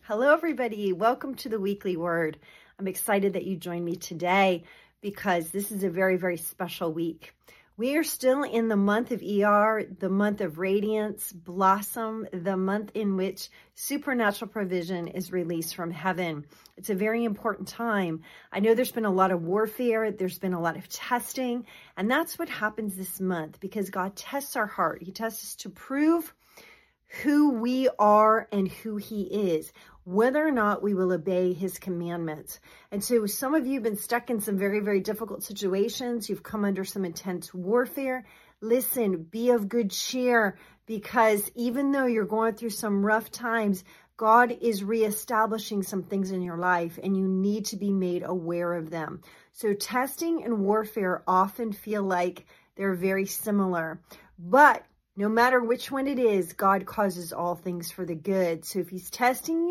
Hello, everybody. Welcome to the Weekly Word. I'm excited that you joined me today because this is a very, very special week. We are still in the month of ER, the month of radiance, blossom, the month in which supernatural provision is released from heaven. It's a very important time. I know there's been a lot of warfare. There's been a lot of testing, and that's what happens this month because God tests our heart. He tests us to prove who we are and who he is, whether or not we will obey his commandments. And so some of you have been stuck in some very, very difficult situations. You've come under some intense warfare. Listen, be of good cheer, because even though you're going through some rough times, God is reestablishing some things in your life, and you need to be made aware of them. So testing and warfare often feel like they're very similar, but no matter which one it is, God causes all things for the good. So if he's testing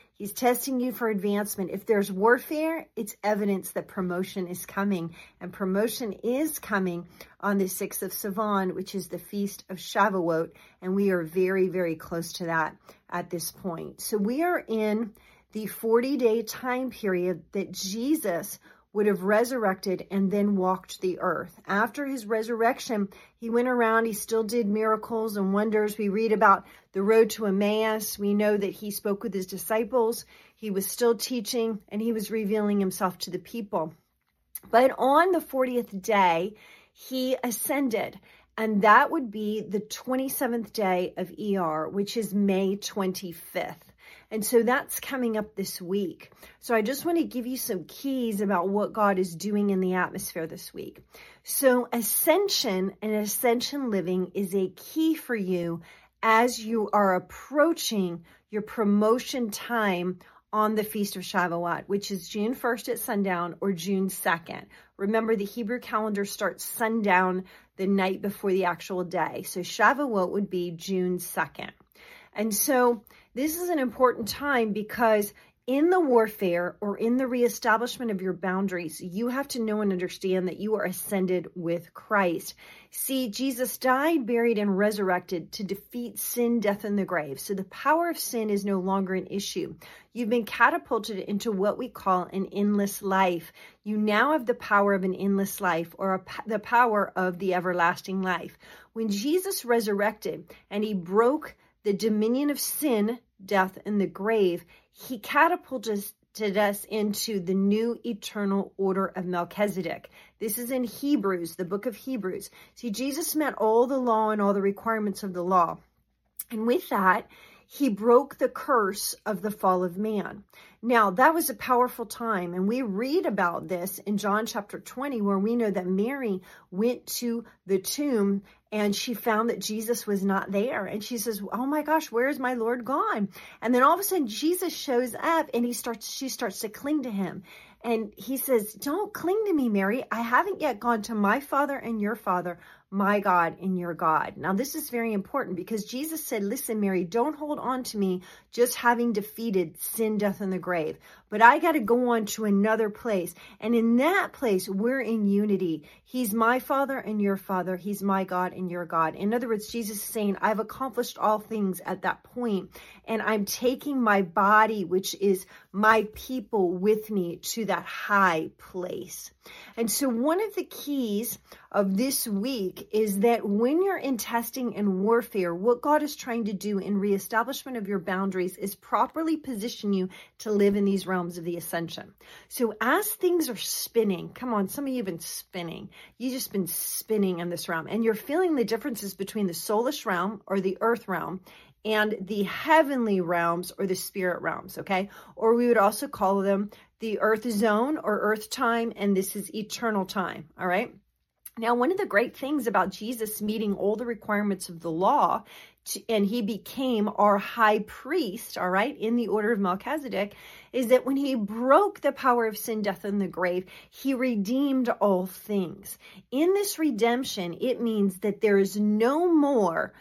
you for advancement. If there's warfare, it's evidence that promotion is coming. And promotion is coming on the 6th of Sivan, which is the Feast of Shavuot. And we are very, very close to that at this point. So we are in the 40-day time period that Jesus would have resurrected and then walked the earth. After his resurrection, he went around, he still did miracles and wonders. We read about the road to Emmaus. We know that he spoke with his disciples. He was still teaching, and he was revealing himself to the people. But on the 40th day, he ascended, and that would be the 27th day of ER, which is May 25th. And so that's coming up this week. So I just want to give you some keys about what God is doing in the atmosphere this week. So ascension and ascension living is a key for you as you are approaching your promotion time on the Feast of Shavuot, which is June 1st at sundown or June 2nd. Remember, the Hebrew calendar starts sundown the night before the actual day. So Shavuot would be June 2nd. And so this is an important time because in the warfare or in the reestablishment of your boundaries, you have to know and understand that you are ascended with Christ. See, Jesus died, buried, and resurrected to defeat sin, death, and the grave. So the power of sin is no longer an issue. You've been catapulted into what we call an endless life. You now have the power of an endless life, or the power of the everlasting life. When Jesus resurrected and he broke the dominion of sin, death, and the grave, he catapulted us into the new eternal order of Melchizedek. This is in Hebrews, the book of Hebrews. See, Jesus met all the law and all the requirements of the law. And with that, he broke the curse of the fall of man. Now, that was a powerful time, and we read about this in John chapter 20, where we know that Mary went to the tomb and she found that Jesus was not there. And she says, oh my gosh, where is my Lord gone? And then all of a sudden, Jesus shows up and she starts to cling to him. And he says, don't cling to me, Mary. I haven't yet gone to my Father and your Father, my God and your God. Now, this is very important because Jesus said, listen, Mary, don't hold on to me just having defeated sin, death, and the grave. But I got to go on to another place. And in that place, we're in unity. He's my Father and your Father. He's my God and your God. In other words, Jesus is saying, I've accomplished all things at that point, and I'm taking my body, which is my people, with me to that high place. And so one of the keys of this week is that when you're in testing and warfare, what God is trying to do in reestablishment of your boundaries is properly position you to live in these realms of the ascension. So as things are spinning, come on, some of you have been spinning. You've just been spinning in this realm, and you're feeling the differences between the soulish realm or the earth realm and the heavenly realms or the spirit realms, okay? Or we would also call them the earth zone or earth time, and this is eternal time, all right? Now, one of the great things about Jesus meeting all the requirements of the law, and he became our high priest, all right, in the order of Melchizedek, is that when he broke the power of sin, death, and the grave, he redeemed all things. In this redemption, it means that there is no more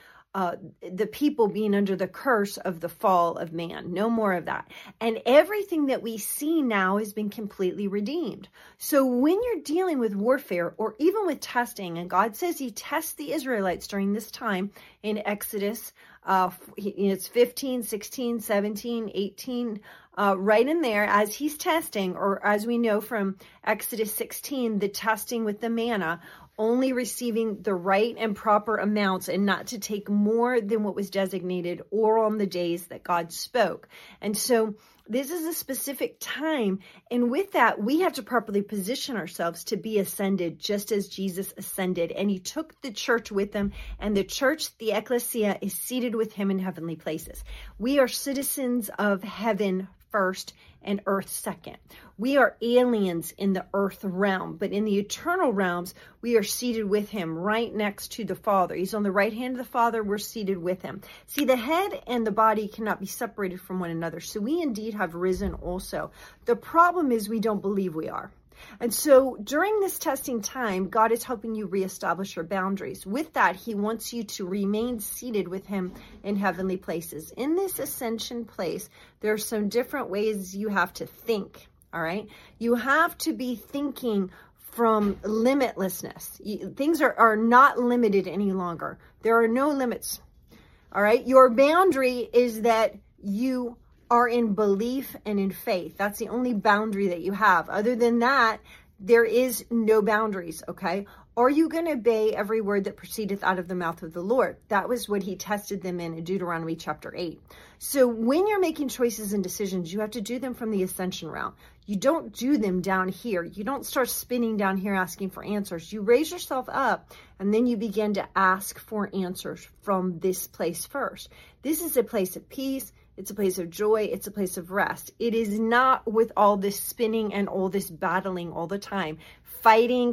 the people being under the curse of the fall of man. No more of that. And everything that we see now has been completely redeemed. So when you're dealing with warfare or even with testing, and God says he tests the Israelites during this time in Exodus It's 15, 16, 17, 18, right in there as he's testing, or as we know from Exodus 16, the testing with the manna, only receiving the right and proper amounts and not to take more than what was designated or on the days that God spoke. And so this is a specific time. And with that, we have to properly position ourselves to be ascended, just as Jesus ascended. And he took the church with him, and the church, the ecclesia, is seated with him in heavenly places. We are citizens of heaven first and earth second. We are aliens in the earth realm, but in the eternal realms, we are seated with him right next to the Father. He's on the right hand of the Father. We're seated with him. See, the head and the body cannot be separated from one another. So we indeed have risen also. The problem is we don't believe we are. And so during this testing time, God is helping you reestablish your boundaries. With that, he wants you to remain seated with him in heavenly places. In this ascension place, there are some different ways you have to think, all right? You have to be thinking from limitlessness. Things are not limited any longer. There are no limits, all right? Your boundary is that you are in belief and in faith. That's the only boundary that you have. Other than that, there is no boundaries, okay? Are you going to obey every word that proceedeth out of the mouth of the Lord? That was what he tested them in Deuteronomy chapter 8. So when you're making choices and decisions, you have to do them from the ascension realm. You don't do them down here. You don't start spinning down here asking for answers. You raise yourself up, and then you begin to ask for answers from this place first. This is a place of peace. It's a place of joy. It's a place of rest. It is not with all this spinning and all this battling all the time. Fighting,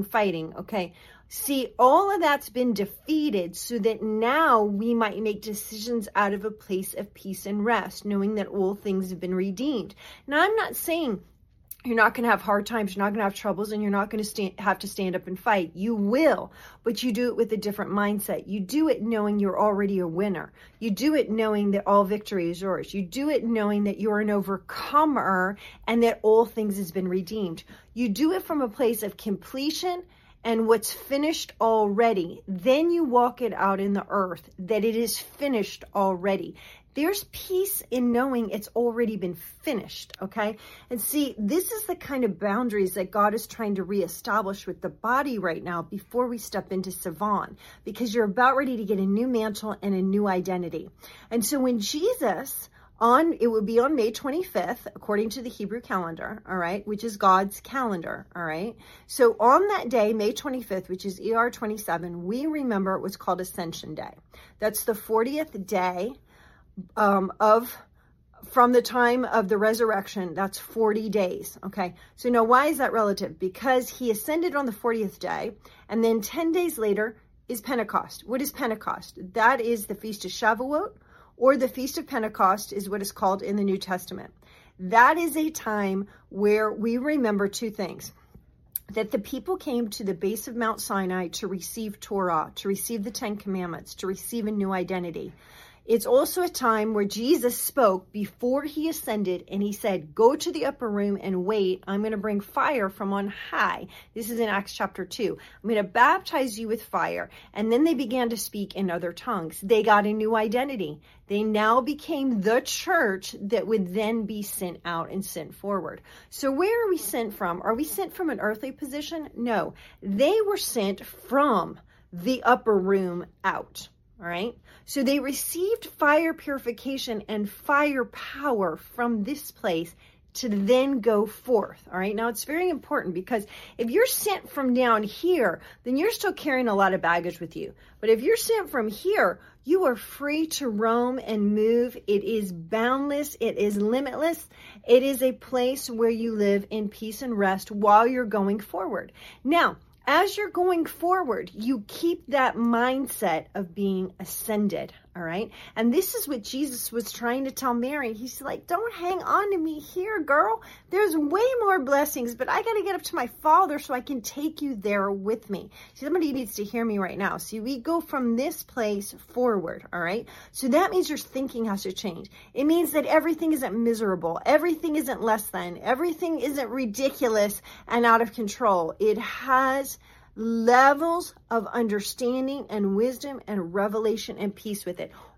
okay? See, all of that's been defeated so that now we might make decisions out of a place of peace and rest, knowing that all things have been redeemed. Now, I'm not saying you're not going to have hard times, you're not going to have troubles, and you're not going to have to stand up and fight. You will, but you do it with a different mindset. You do it knowing you're already a winner. You do it knowing that all victory is yours. You do it knowing that you're an overcomer and that all things has been redeemed. You do it from a place of completion and what's finished already. Then you walk it out in the earth, that it is finished already. There's peace in knowing it's already been finished, okay? And see, this is the kind of boundaries that God is trying to reestablish with the body right now before we step into Sivan, because you're about ready to get a new mantle and a new identity. And so when Jesus, it would be on May 25th, according to the Hebrew calendar, all right, which is God's calendar, all right? So on that day, May 25th, which is ER 27, we remember it was called Ascension Day. That's the 40th day from the time of the resurrection. That's 40 days. Okay. So now why is that relative? Because he ascended on the 40th day, and then 10 days later is Pentecost. What is Pentecost? That is the Feast of Shavuot, or the Feast of Pentecost is what is called in the New Testament. That is a time where we remember two things: that the people came to the base of Mount Sinai to receive Torah, to receive the Ten Commandments, to receive a new identity. It's also a time where Jesus spoke before he ascended, and he said, go to the upper room and wait. I'm going to bring fire from on high. This is in Acts chapter 2. I'm going to baptize you with fire. And then they began to speak in other tongues. They got a new identity. They now became the church that would then be sent out and sent forward. So where are we sent from? Are we sent from an earthly position? No. They were sent from the upper room out. All right. So they received fire purification and fire power from this place to then go forth. All right. Now it's very important, because if you're sent from down here, then you're still carrying a lot of baggage with you. But if you're sent from here, you are free to roam and move. It is boundless. It is limitless. It is a place where you live in peace and rest while you're going forward. Now, as you're going forward, you keep that mindset of being ascended, all right? And this is what Jesus was trying to tell Mary. He's like, don't hang on to me here, girl. There's way more blessings, but I got to get up to my Father so I can take you there with me. See, somebody needs to hear me right now. See, we go from this place forward, all right? So that means your thinking has to change. It means that everything isn't miserable. Everything isn't less than. Everything isn't ridiculous and out of control. It has levels of understanding and wisdom and revelation and peace with it.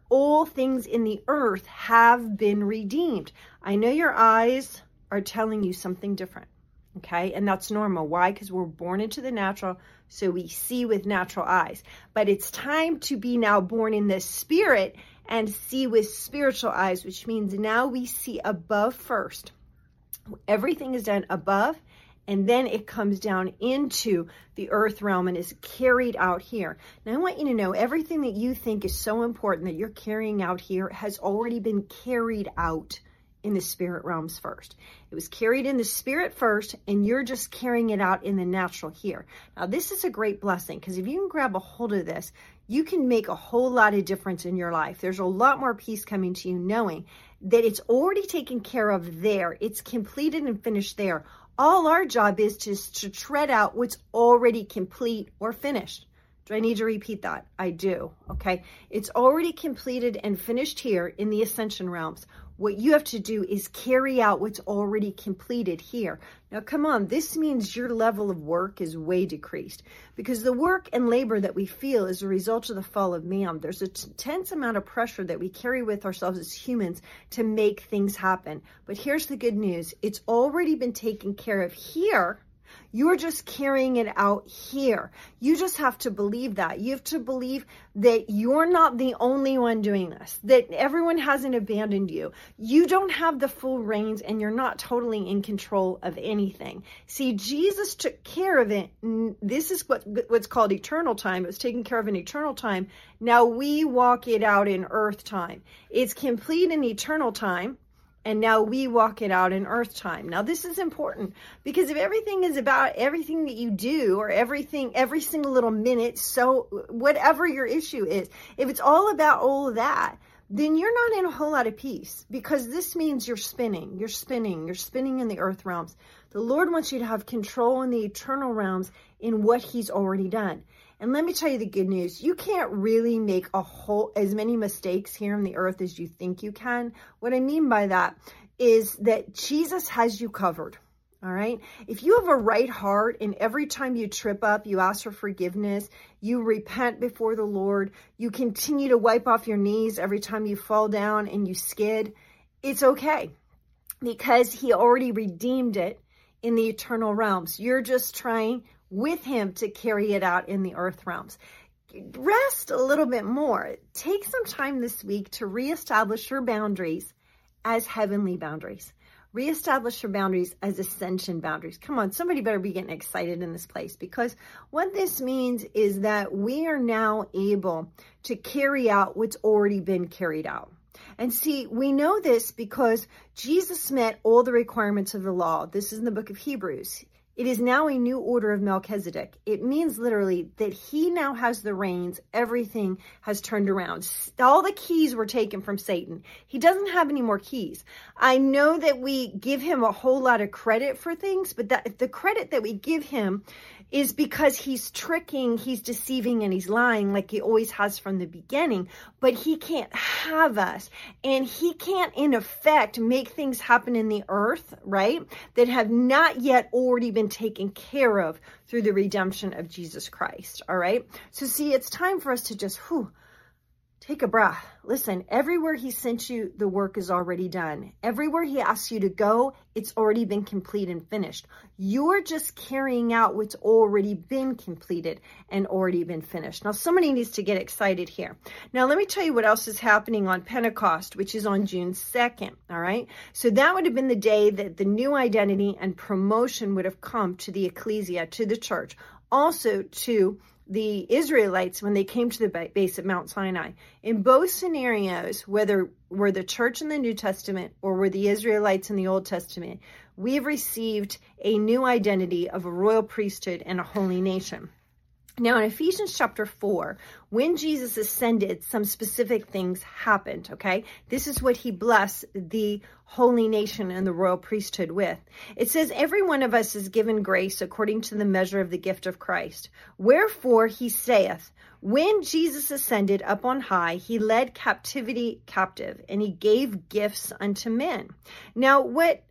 all things in the earth have been redeemed. I know your eyes are telling you something different, okay? And that's normal. Why? Because we're born into the natural, so we see with natural eyes. But it's time to be now born in the spirit and see with spiritual eyes, which means now we see above first. Everything is done above, and then it comes down into the earth realm and is carried out here. Now, I want you to know everything that you think is so important that you're carrying out here has already been carried out in the spirit realms first. It was carried in the spirit first, and you're just carrying it out in the natural here. Now, this is a great blessing, because if you can grab a hold of this, you can make a whole lot of difference in your life. There's a lot more peace coming to you knowing that it's already taken care of there. It's completed and finished there. All our job is to tread out what's already complete or finished. Do I need to repeat that? I do, okay? It's already completed and finished here in the ascension realms. What you have to do is carry out what's already completed here. Now, come on, this means your level of work is way decreased, because the work and labor that we feel is a result of the fall of man. There's an intense amount of pressure that we carry with ourselves as humans to make things happen. But here's the good news. It's already been taken care of here. You're just carrying it out here. You just have to believe that. You have to believe that you're not the only one doing this, that everyone hasn't abandoned you. You don't have the full reins, and you're not totally in control of anything. See, Jesus took care of it. This is what's called eternal time. It was taken care of in eternal time. Now we walk it out in earth time. It's complete in eternal time. And now we walk it out in earth time. Now, this is important, because if everything is about everything that you do, or everything, every single little minute, so whatever your issue is, if it's all about all of that, then you're not in a whole lot of peace, because this means you're spinning in the earth realms. The Lord wants you to have control in the eternal realms in what he's already done. And let me tell you the good news. You can't really make as many mistakes here on the earth as you think you can. What I mean by that is that Jesus has you covered. All right. If you have a right heart, and every time you trip up, you ask for forgiveness, you repent before the Lord, you continue to wipe off your knees every time you fall down and you skid, it's okay, because he already redeemed it in the eternal realms. You're just trying with him to carry it out in the earth realms. Rest a little bit more. Take some time this week to reestablish your boundaries as heavenly boundaries. Reestablish your boundaries as ascension boundaries. Come on, somebody better be getting excited in this place, because what this means is that we are now able to carry out what's already been carried out. And see, we know this because Jesus met all the requirements of the law. This is in the book of Hebrews. It is now a new order of Melchizedek. It means literally that he now has the reins. Everything has turned around. All the keys were taken from Satan. He doesn't have any more keys. I know that we give him a whole lot of credit for things, but the credit that we give him is because he's tricking, he's deceiving, and he's lying like he always has from the beginning. But he can't have us, and he can't, in effect, make things happen in the earth, right, that have not yet already been taken care of through the redemption of Jesus Christ, all right? So see, it's time for us to just, take a breath. Listen, everywhere he sent you, the work is already done. Everywhere he asks you to go, it's already been complete and finished. You're just carrying out what's already been completed and already been finished. Now, somebody needs to get excited here. Now, let me tell you what else is happening on Pentecost, which is on June 2nd, all right? So that would have been the day that the new identity and promotion would have come to the ecclesia, to the church, also to the Israelites when they came to the base of Mount Sinai. In both scenarios, whether we're the church in the New Testament or we're the Israelites in the Old Testament, we've received a new identity of a royal priesthood and a holy nation. Now, in Ephesians chapter 4, when Jesus ascended, some specific things happened, okay? This is what he blessed the holy nation and the royal priesthood with. It says, every one of us is given grace according to the measure of the gift of Christ. Wherefore he saith, when Jesus ascended up on high, he led captivity captive, and he gave gifts unto men. Now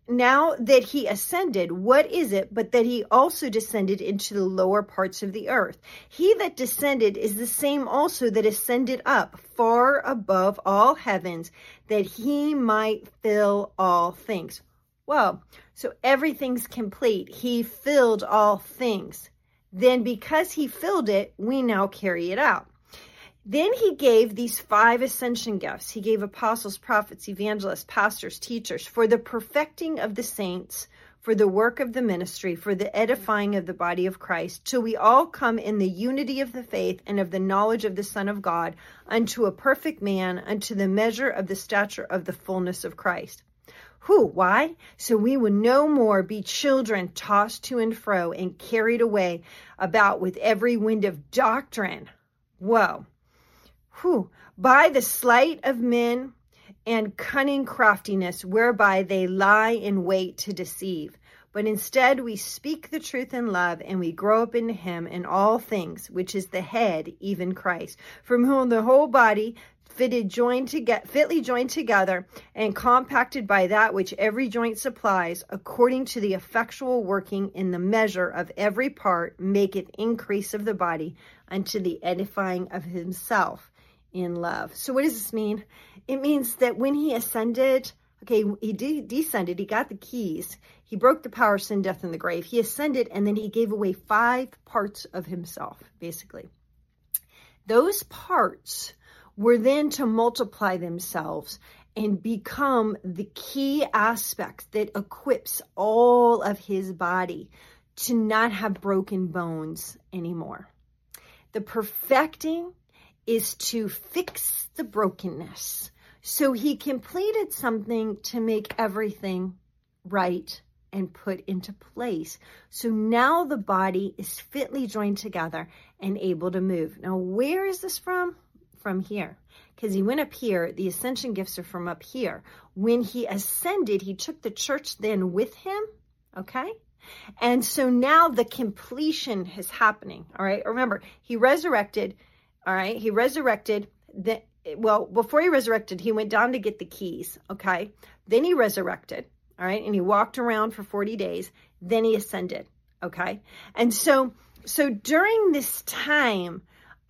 that he ascended, what is it but that he also descended into the lower parts of the earth? He that descended is the same also that ascended up far above all heavens, that he might fill all things. Whoa, so everything's complete. He filled all things. Then because he filled it, we now carry it out. Then he gave these 5 ascension gifts. He gave apostles, prophets, evangelists, pastors, teachers, for the perfecting of the saints, for the work of the ministry, for the edifying of the body of Christ, till we all come in the unity of the faith and of the knowledge of the Son of God, unto a perfect man, unto the measure of the stature of the fullness of Christ. Who? Why? So we would no more be children tossed to and fro and carried away about with every wind of doctrine. Whoa. Who? By the sleight of men and cunning craftiness, whereby they lie in wait to deceive. But instead we speak the truth in love, and we grow up into him in all things, which is the head, even Christ, from whom the whole body fitly joined together and compacted by that which every joint supplies, according to the effectual working in the measure of every part, maketh increase of the body unto the edifying of himself in love. So what does this mean? It means that when he ascended, okay, he descended, he got the keys, he broke the power of sin, death, and the grave. He ascended, and then he gave away 5 parts of himself, basically. Those parts were then to multiply themselves and become the key aspect that equips all of his body to not have broken bones anymore. The perfecting is to fix the brokenness. So he completed something to make everything right and put into place. So now the body is fitly joined together and able to move. Now, where is this from? From here. Because he went up here. The ascension gifts are from up here. When he ascended, he took the church then with him. Okay? And so now the completion is happening. All right? Remember, he resurrected. All right, he resurrected. Before he resurrected, he went down to get the keys, okay? Then he resurrected, all right? And he walked around for 40 days. Then he ascended, okay? And so during this time,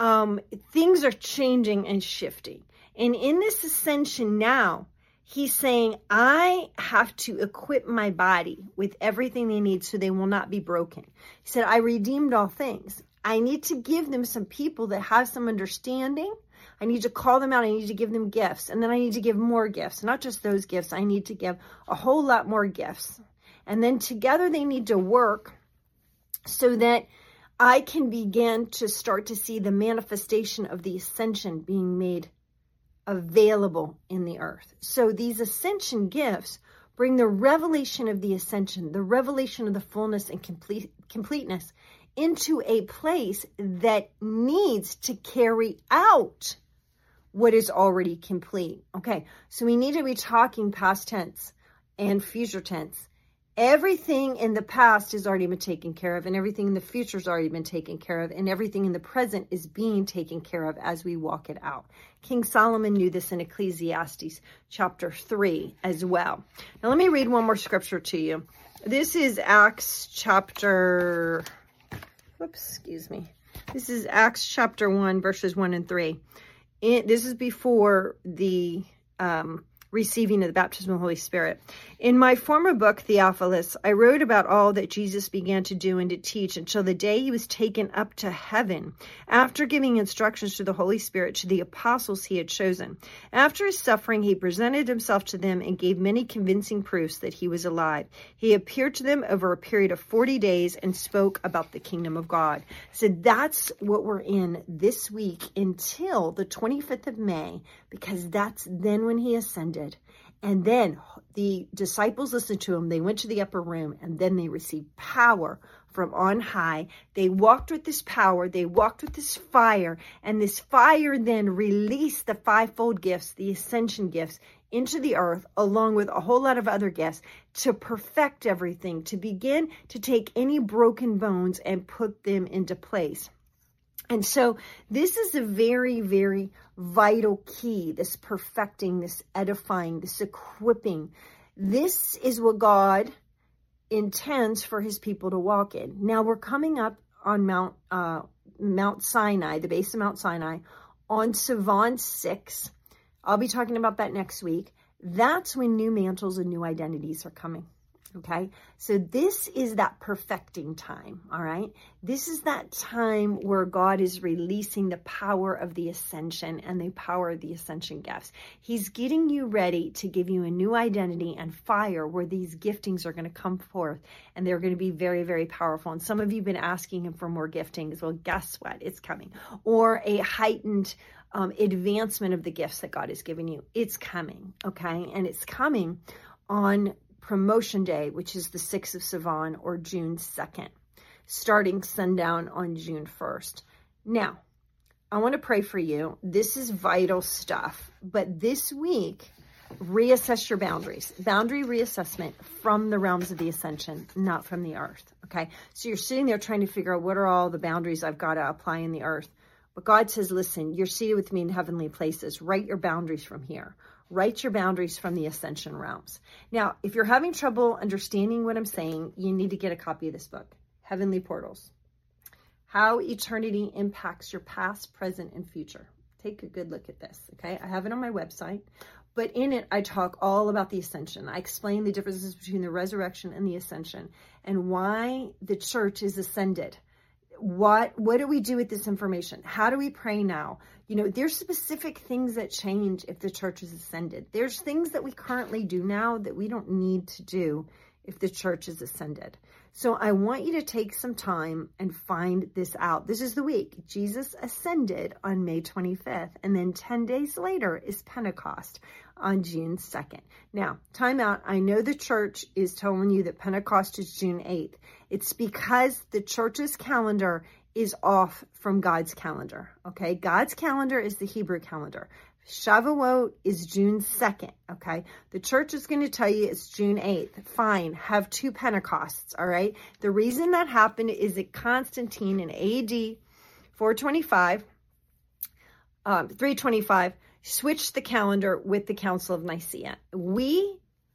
things are changing and shifting. And in this ascension now, he's saying, I have to equip my body with everything they need so they will not be broken. He said, I redeemed all things. I need to give them some people that have some understanding. I need to call them out. I need to give them gifts. And then I need to give more gifts. Not just those gifts. I need to give a whole lot more gifts. And then together they need to work so that I can begin to start to see the manifestation of the ascension being made available in the earth. So these ascension gifts bring the revelation of the ascension, the revelation of the fullness and completeness into a place that needs to carry out what is already complete. Okay, so we need to be talking past tense and future tense. Everything in the past has already been taken care of, and everything in the future has already been taken care of, and everything in the present is being taken care of as we walk it out. King Solomon knew this in Ecclesiastes chapter 3 as well. Now let me read one more scripture to you. This is Acts chapter... This is Acts chapter 1, verses 1 and 3. This is before the receiving of the baptism of the Holy Spirit. In my former book, Theophilus, I wrote about all that Jesus began to do and to teach until the day he was taken up to heaven, after giving instructions to the Holy Spirit to the apostles he had chosen. After his suffering, he presented himself to them and gave many convincing proofs that he was alive. He appeared to them over a period of 40 days and spoke about the kingdom of God. So that's what we're in this week until the 25th of May, because that's then when he ascended. And then the disciples listened to him. They went to the upper room, and then they received power from on high. They walked with this power. They walked with this fire, and this fire then released the 5-fold gifts, the ascension gifts, into the earth, along with a whole lot of other gifts, to perfect everything, to begin to take any broken bones and put them into place. And so this is a very, very vital key, this perfecting, this edifying, this equipping. This is what God intends for his people to walk in. Now we're coming up on Mount Mount Sinai, the base of Mount Sinai, on Sivan 6. I'll be talking about that next week. That's when new mantles and new identities are coming. Okay, so this is that perfecting time, all right? This is that time where God is releasing the power of the ascension and the power of the ascension gifts. He's getting you ready to give you a new identity and fire where these giftings are going to come forth, and they're going to be very, very powerful. And some of you have been asking him for more giftings. Well, guess what? It's coming. Or a heightened advancement of the gifts that God has given you. It's coming, okay? And it's coming on Promotion Day, which is the 6th of Sivan, or June 2nd, starting sundown on June 1st. Now, I want to pray for you. This is vital stuff. But this week, reassess your boundaries. Boundary reassessment from the realms of the ascension, not from the earth. Okay? So you're sitting there trying to figure out what are all the boundaries I've got to apply in the earth. But God says, listen, you're seated with me in heavenly places. Write your boundaries from here. Write your boundaries from the ascension realms. Now, if you're having trouble understanding what I'm saying, you need to get a copy of this book, Heavenly Portals. How Eternity Impacts Your Past, Present, and Future. Take a good look at this, okay? I have it on my website, but in it, I talk all about the ascension. I explain the differences between the resurrection and the ascension and why the church is ascended. What do we do with this information? How do we pray now? You know, there's specific things that change if the church is ascended. There's things that we currently do now that we don't need to do if the church is ascended. So I want you to take some time and find this out. This is the week. Jesus ascended on May 25th, and then 10 days later is Pentecost on June 2nd. Now, time out. I know the church is telling you that Pentecost is June 8th. It's because the church's calendar is off from God's calendar, okay? God's calendar is the Hebrew calendar. Shavuot is June 2nd, okay? The church is going to tell you it's June 8th. Fine, have 2 Pentecosts, all right? The reason that happened is that Constantine in AD 325, switched the calendar with the Council of Nicaea. We,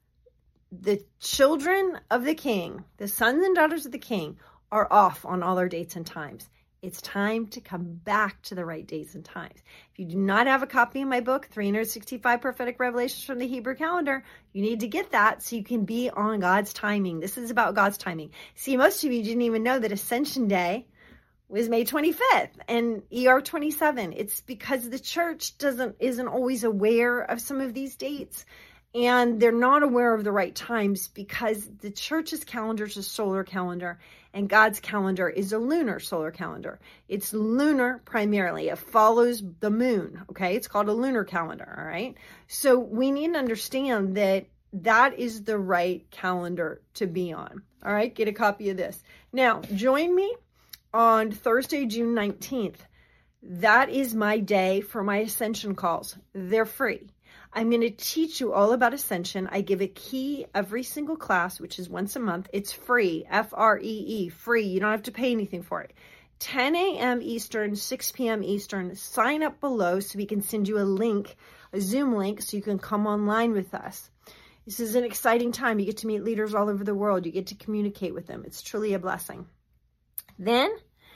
the children of the king, the sons and daughters of the king, are off on all our dates and times. It's time to come back to the right days and times. If you do not have a copy of my book, 365 Prophetic Revelations from the Hebrew Calendar, you need to get that so you can be on God's timing. This is about God's timing. See, most of you didn't even know that Ascension Day was May 25th and ER 27. It's because the church isn't always aware of some of these dates. And they're not aware of the right times because the church's calendar is a solar calendar and God's calendar is a lunar solar calendar. It's lunar primarily. It follows the moon, okay? It's called a lunar calendar, all right? So we need to understand that that is the right calendar to be on, all right? Get a copy of this. Now, join me on Thursday, June 19th. That is my day for my Ascension calls. They're free. I'm going to teach you all about Ascension. I give a key every single class, which is once a month. It's free, F-R-E-E, free. You don't have to pay anything for it. 10 a.m. Eastern, 6 p.m. Eastern. Sign up below so we can send you a link, a Zoom link, so you can come online with us. This is an exciting time. You get to meet leaders all over the world. You get to communicate with them. It's truly a blessing. Then,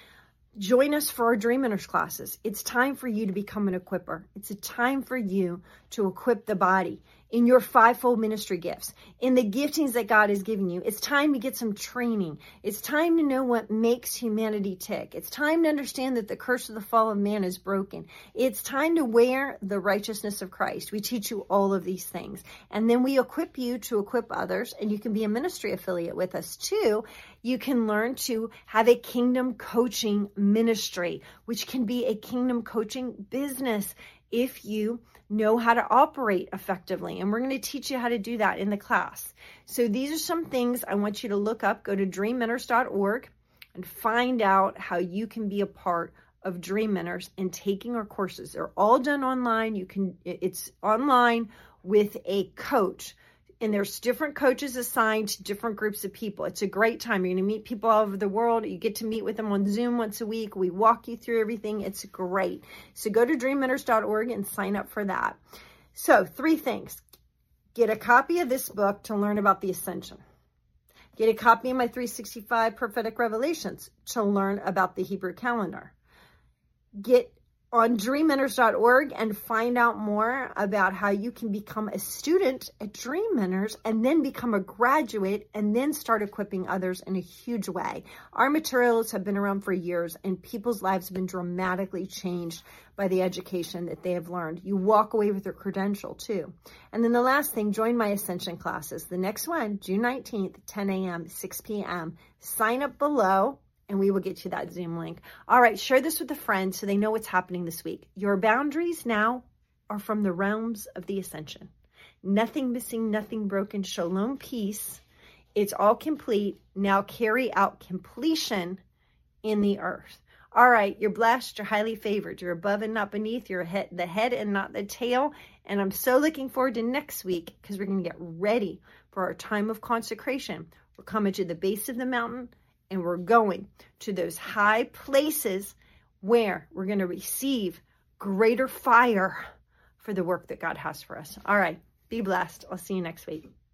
join us for our Dreamers classes. It's time for you to become an equipper. It's a time for you to equip the body in your fivefold ministry gifts, in the giftings that God has given you. It's time to get some training. It's time to know what makes humanity tick. It's time to understand that the curse of the fall of man is broken. It's time to wear the righteousness of Christ. We teach you all of these things. And then we equip you to equip others, and you can be a ministry affiliate with us too. You can learn to have a kingdom coaching ministry, which can be a kingdom coaching business if you know how to operate effectively. And we're going to teach you how to do that in the class. So these are some things I want you to look up. Go to dreammentors.org and find out how you can be a part of Dream Mentors and taking our courses. They're all done online. It's online with a coach. And there's different coaches assigned to different groups of people. It's a great time. You're going to meet people all over the world. You get to meet with them on Zoom once a week. We walk you through everything. It's great. So go to dreammentors.org and sign up for that. So 3 things. Get a copy of this book to learn about the Ascension. Get a copy of my 365 Prophetic Revelations to learn about the Hebrew calendar. get on dreammentors.org and find out more about how you can become a student at Dream Mentors and then become a graduate and then start equipping others in a huge way. Our materials have been around for years and people's lives have been dramatically changed by the education that they have learned. You walk away with your credential too. And then the last thing, join my Ascension classes. The next one, June 19th, 10 a.m., 6 p.m. Sign up below, and we will get you that Zoom link. All right, share this with a friend so they know what's happening this week. Your boundaries now are from the realms of the Ascension. Nothing missing, nothing broken. Shalom, peace. It's all complete. Now carry out completion in the earth. All right, you're blessed. You're highly favored. You're above and not beneath. You're the head and not the tail. And I'm so looking forward to next week because we're going to get ready for our time of consecration. We're coming to the base of the mountain, and we're going to those high places where we're going to receive greater fire for the work that God has for us. All right, be blessed. I'll see you next week.